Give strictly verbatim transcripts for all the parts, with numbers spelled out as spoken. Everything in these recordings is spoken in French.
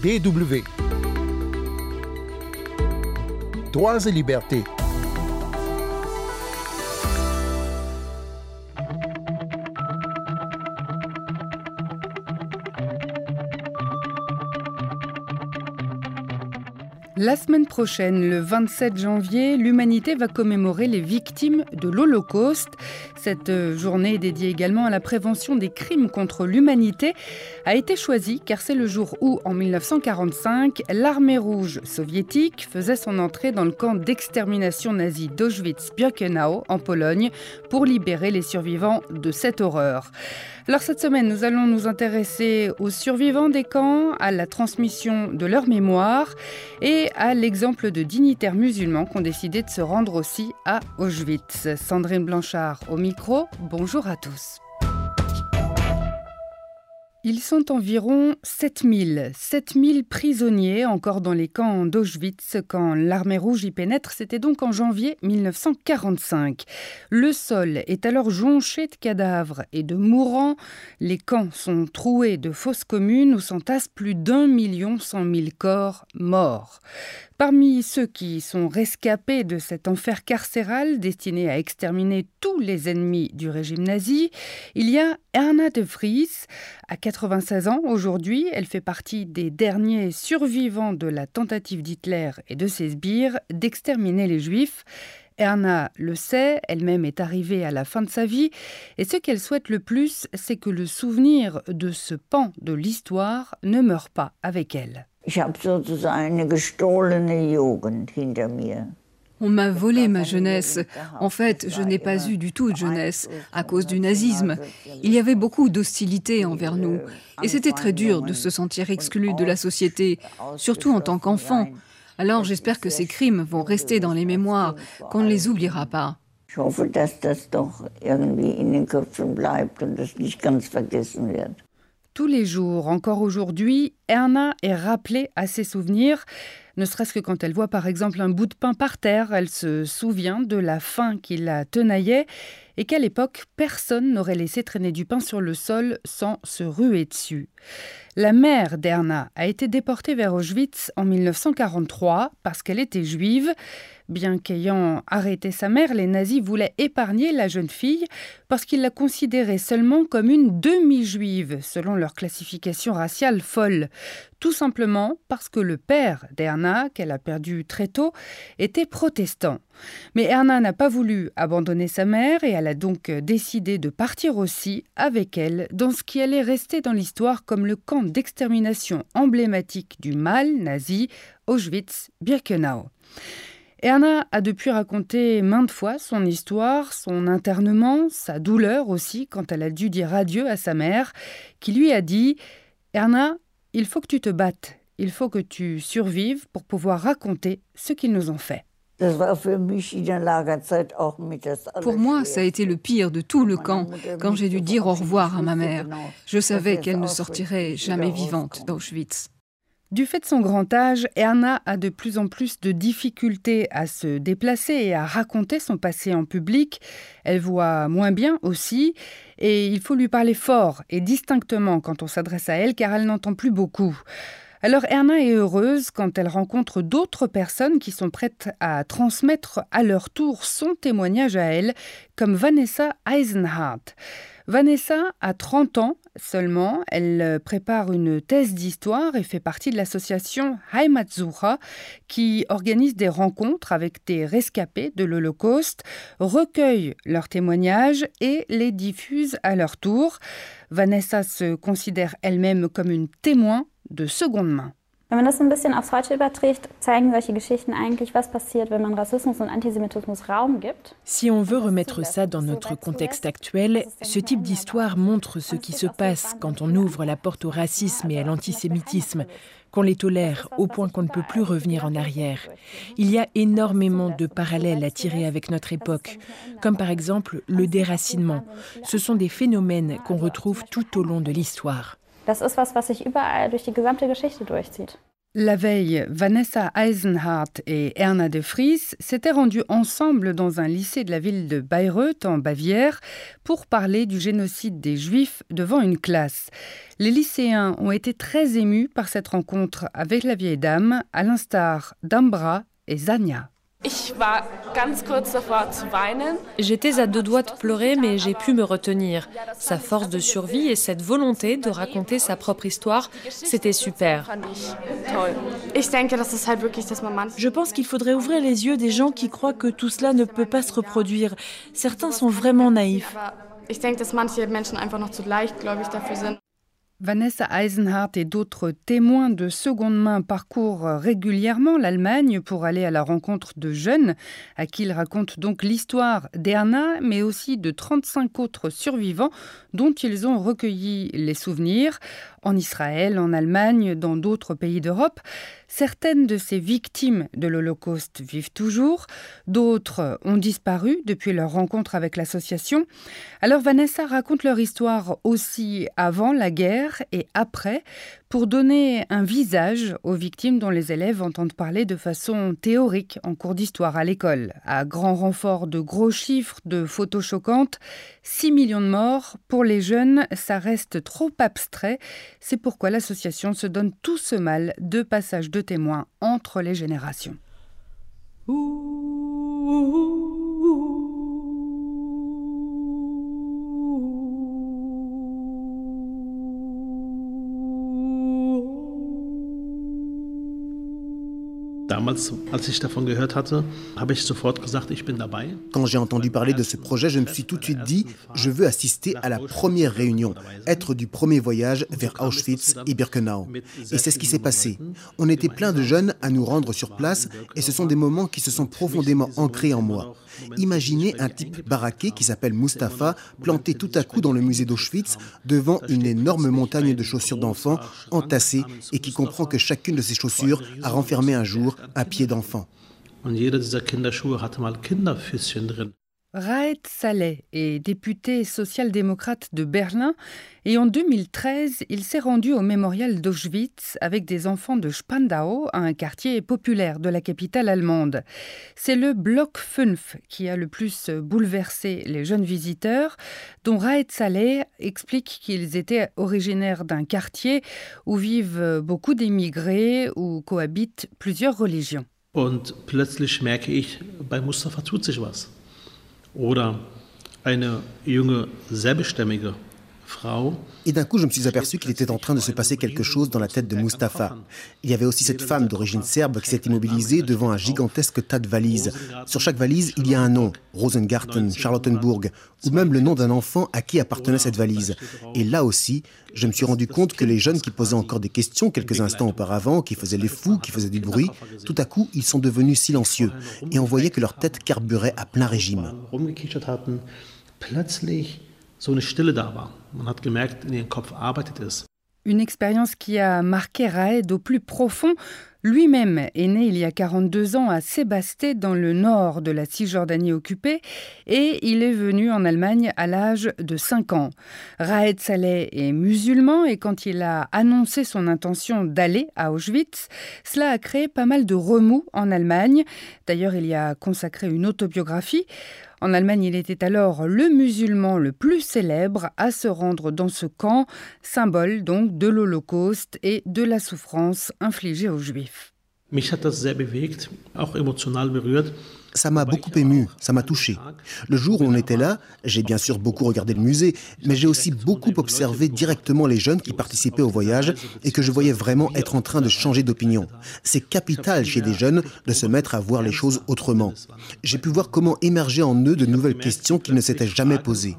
D W. Droits et libertés. La semaine prochaine, le vingt-sept janvier, l'humanité va commémorer les victimes de l'Holocauste. Cette journée dédiée également à la prévention des crimes contre l'humanité a été choisie car c'est le jour où, en mille neuf cent quarante-cinq, l'armée rouge soviétique faisait son entrée dans le camp d'extermination nazi d'Auschwitz-Birkenau en Pologne pour libérer les survivants de cette horreur. Alors cette semaine, nous allons nous intéresser aux survivants des camps, à la transmission de leur mémoire et à l'exemple de dignitaires musulmans qui ont décidé de se rendre aussi à Auschwitz. Sandrine Blanchard au micro, bonjour à tous. Ils sont environ sept mille, sept mille prisonniers encore dans les camps d'Auschwitz quand l'armée rouge y pénètre. C'était donc en janvier mille neuf cent quarante-cinq. Le sol est alors jonché de cadavres et de mourants. Les camps sont troués de fosses communes où s'entassent plus d'un million cent mille corps morts. Parmi ceux qui sont rescapés de cet enfer carcéral destiné à exterminer tous les ennemis du régime nazi, il y a Erna de Vries. À quatre-vingt-seize ans aujourd'hui, elle fait partie des derniers survivants de la tentative d'Hitler et de ses sbires d'exterminer les Juifs. Erna le sait, elle-même est arrivée à la fin de sa vie et ce qu'elle souhaite le plus, c'est que le souvenir de ce pan de l'histoire ne meure pas avec elle. On m'a volé ma jeunesse. En fait, je n'ai pas eu du tout de jeunesse à cause du nazisme. Il y avait beaucoup d'hostilité envers nous. Et c'était très dur de se sentir exclu de la société, surtout en tant qu'enfant. Alors j'espère que ces crimes vont rester dans les mémoires, qu'on ne les oubliera pas. Tous les jours, encore aujourd'hui, Erna est rappelée à ses souvenirs. Ne serait-ce que quand elle voit par exemple un bout de pain par terre, elle se souvient de la faim qui la tenaillait et qu'à l'époque, personne n'aurait laissé traîner du pain sur le sol sans se ruer dessus. La mère d'Erna a été déportée vers Auschwitz en mille neuf cent quarante-trois parce qu'elle était juive. Bien qu'ayant arrêté sa mère, les nazis voulaient épargner la jeune fille parce qu'ils la considéraient seulement comme une demi-juive, selon leur classification raciale folle. Tout simplement parce que le père d'Erna, qu'elle a perdu très tôt, était protestant. Mais Erna n'a pas voulu abandonner sa mère et elle a donc décidé de partir aussi avec elle dans ce qui allait rester dans l'histoire comme le camp d'extermination emblématique du mal nazi, Auschwitz-Birkenau. Erna a depuis raconté maintes fois son histoire, son internement, sa douleur aussi quand elle a dû dire adieu à sa mère, qui lui a dit « Erna, il faut que tu te battes, il faut que tu survives pour pouvoir raconter ce qu'ils nous ont fait. » Pour moi, ça a été le pire de tout le camp, quand j'ai dû dire au revoir à ma mère. Je savais qu'elle ne sortirait jamais vivante d'Auschwitz. Du fait de son grand âge, Erna a de plus en plus de difficultés à se déplacer et à raconter son passé en public. Elle voit moins bien aussi et il faut lui parler fort et distinctement quand on s'adresse à elle car elle n'entend plus beaucoup. Alors Erna est heureuse quand elle rencontre d'autres personnes qui sont prêtes à transmettre à leur tour son témoignage à elle, comme Vanessa Eisenhardt. Vanessa a trente ans seulement, elle prépare une thèse d'histoire et fait partie de l'association Heimatsucher qui organise des rencontres avec des rescapés de l'Holocauste, recueille leurs témoignages et les diffuse à leur tour. Vanessa se considère elle-même comme une témoin de seconde main. Wenn man das ein bisschen aufs Heute überträgt, zeigen solche Geschichten eigentlich, was passiert, wenn man Rassismus und Antisemitismus Raum gibt. Si on veut remettre ça dans notre contexte actuel, ce type d'histoire montre ce qui se passe quand on ouvre la porte au racisme et à l'antisémitisme, qu'on les tolère au point qu'on ne peut plus revenir en arrière. Il y a énormément de parallèles à tirer avec notre époque, comme par exemple le déracinement. Ce sont des phénomènes qu'on retrouve tout au long de l'histoire. Das ist was, was sich überall durch die gesamte Geschichte durchzieht. La veille, Vanessa Eisenhardt et Erna de Vries s'étaient rendues ensemble dans un lycée de la ville de Bayreuth, en Bavière, pour parler du génocide des Juifs devant une classe. Les lycéens ont été très émus par cette rencontre avec la vieille dame, à l'instar d'Ambra et Zania. J'étais à deux doigts de pleurer, mais j'ai pu me retenir. Sa force de survie et cette volonté de raconter sa propre histoire, c'était super. Je pense qu'il faudrait ouvrir les yeux des gens qui croient que tout cela ne peut pas se reproduire. Certains sont vraiment naïfs. Vanessa Eisenhardt et d'autres témoins de seconde main parcourent régulièrement l'Allemagne pour aller à la rencontre de jeunes à qui ils racontent donc l'histoire d'Erna, mais aussi de trente-cinq autres survivants dont ils ont recueilli les souvenirs en Israël, en Allemagne, dans d'autres pays d'Europe. Certaines de ces victimes de l'Holocauste vivent toujours, d'autres ont disparu depuis leur rencontre avec l'association. Alors Vanessa raconte leur histoire aussi avant la guerre et après, pour donner un visage aux victimes dont les élèves entendent parler de façon théorique en cours d'histoire à l'école. À grand renfort de gros chiffres, de photos choquantes, six millions de morts, pour les jeunes, ça reste trop abstrait. C'est pourquoi l'association se donne tout ce mal de passage de témoins entre les générations. Quand j'ai entendu parler de ce projet, je me suis tout de suite dit « Je veux assister à la première réunion, être du premier voyage vers Auschwitz et Birkenau ». Et c'est ce qui s'est passé. On était plein de jeunes à nous rendre sur place et ce sont des moments qui se sont profondément ancrés en moi. Imaginez un type baraqué qui s'appelle Mustapha, planté tout à coup dans le musée d'Auschwitz devant une énorme montagne de chaussures d'enfants entassées et qui comprend que chacune de ces chaussures a renfermé un jour un pied d'enfant. Raed Saleh est député social-démocrate de Berlin et en deux mille treize, il s'est rendu au mémorial d'Auschwitz avec des enfants de Spandau, un quartier populaire de la capitale allemande. C'est le bloc cinq qui a le plus bouleversé les jeunes visiteurs, dont Raed Saleh explique qu'ils étaient originaires d'un quartier où vivent beaucoup d'émigrés, où cohabitent plusieurs religions. Und plötzlich merke ich, bei Mustafa tut sich was. Oder eine junge serbischstämmige Frau. Et d'un coup, je me suis aperçu qu'il était en train de se passer quelque chose dans la tête de Mustapha. Il y avait aussi cette femme d'origine serbe qui s'est immobilisée devant un gigantesque tas de valises. Sur chaque valise, il y a un nom, Rosengarten, Charlottenburg, ou même le nom d'un enfant à qui appartenait cette valise. Et là aussi, je me suis rendu compte que les jeunes qui posaient encore des questions quelques instants auparavant, qui faisaient les fous, qui faisaient du bruit, tout à coup, ils sont devenus silencieux. Et on voyait que leur tête carburait à plein régime. So eine Stille da war. Man hat gemerkt, in ihrem Kopf arbeitet es. Une expérience qui a marqué Raed au plus profond. Lui-même est né il y a quarante-deux ans à Sébasté, dans le nord de la Cisjordanie occupée, et il est venu en Allemagne à l'âge de cinq ans. Raed Saleh est musulman et quand il a annoncé son intention d'aller à Auschwitz, cela a créé pas mal de remous en Allemagne. D'ailleurs, il y a consacré une autobiographie. En Allemagne, il était alors le musulman le plus célèbre à se rendre dans ce camp, symbole donc de l'Holocauste et de la souffrance infligée aux Juifs. Mich hat das sehr bewegt, auch emotional berührt. Ça m'a beaucoup ému, ça m'a touché. Le jour où on était là, j'ai bien sûr beaucoup regardé le musée, mais j'ai aussi beaucoup observé directement les jeunes qui participaient au voyage et que je voyais vraiment être en train de changer d'opinion. C'est capital chez des jeunes de se mettre à voir les choses autrement. J'ai pu voir comment émerger en eux de nouvelles questions qu'ils ne s'étaient jamais posées.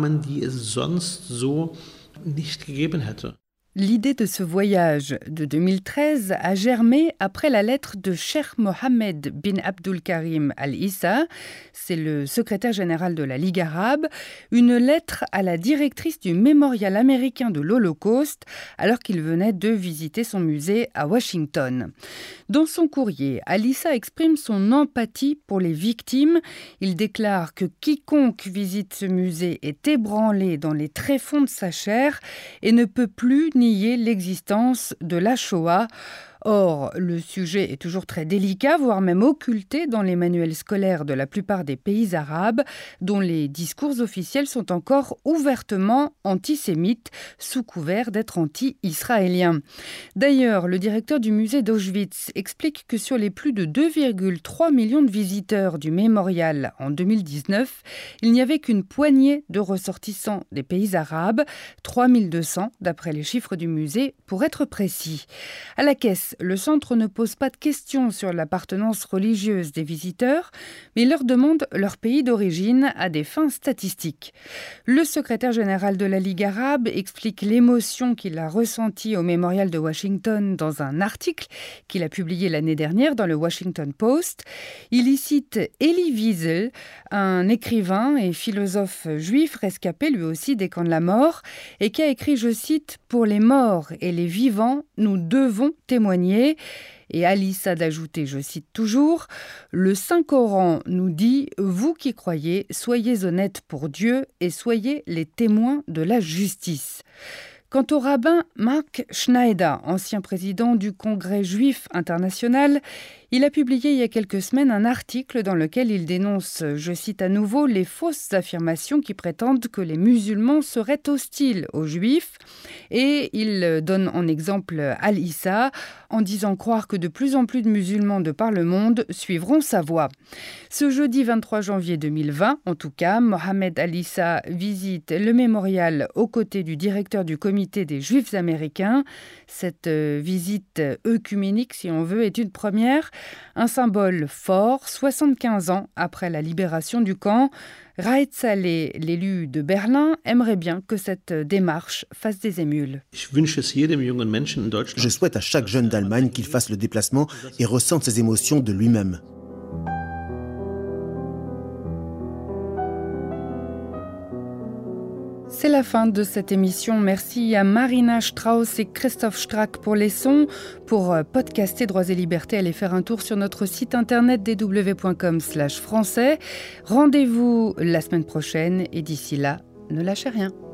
L'idée de ce voyage de deux mille treize a germé après la lettre de Cheikh Mohammed bin Abdul Karim Al-Issa, c'est le secrétaire général de la Ligue arabe, une lettre à la directrice du mémorial américain de l'Holocauste alors qu'il venait de visiter son musée à Washington. Dans son courrier, Al-Issa exprime son empathie pour les victimes. Il déclare que quiconque visite ce musée est ébranlé dans les tréfonds de sa chair et ne peut plus nier l'existence de la Shoah. Or, le sujet est toujours très délicat, voire même occulté dans les manuels scolaires de la plupart des pays arabes, dont les discours officiels sont encore ouvertement antisémites, sous couvert d'être anti-israéliens. D'ailleurs, le directeur du musée d'Auschwitz explique que sur les plus de deux virgule trois millions de visiteurs du mémorial en deux mille dix-neuf, il n'y avait qu'une poignée de ressortissants des pays arabes, trois mille deux cents d'après les chiffres du musée, pour être précis. À la caisse, le centre ne pose pas de questions sur l'appartenance religieuse des visiteurs, mais il leur demande leur pays d'origine à des fins statistiques. Le secrétaire général de la Ligue arabe explique l'émotion qu'il a ressentie au mémorial de Washington dans un article qu'il a publié l'année dernière dans le Washington Post. Il y cite Elie Wiesel, un écrivain et philosophe juif rescapé lui aussi des camps de la mort, et qui a écrit, je cite, « Pour les morts et les vivants, nous devons témoigner ». Et Ali Saad ajoutait, je cite toujours, « Le Saint-Coran nous dit, vous qui croyez, soyez honnêtes pour Dieu et soyez les témoins de la justice ». Quant au rabbin Mark Schneider, ancien président du Congrès juif international, il a publié il y a quelques semaines un article dans lequel il dénonce, je cite à nouveau, les fausses affirmations qui prétendent que les musulmans seraient hostiles aux juifs. Et il donne en exemple Al-Issa, en disant croire que de plus en plus de musulmans de par le monde suivront sa voie. Ce jeudi vingt-trois janvier deux mille vingt, en tout cas, Mohamed Al-Issa visite le mémorial aux côtés du directeur du comité des Juifs américains. Cette visite œcuménique, si on veut, est une première. Un symbole fort, soixante-quinze ans après la libération du camp. Raed Saleh, l'élu de Berlin, aimerait bien que cette démarche fasse des émules. Je souhaite à chaque jeune d'Allemagne qu'il fasse le déplacement et ressente ses émotions de lui-même. C'est la fin de cette émission. Merci à Marina Strauss et Christophe Strack pour les sons. Pour podcaster Droits et Libertés, allez faire un tour sur notre site internet d w point com slash français. Rendez-vous la semaine prochaine et d'ici là, ne lâchez rien.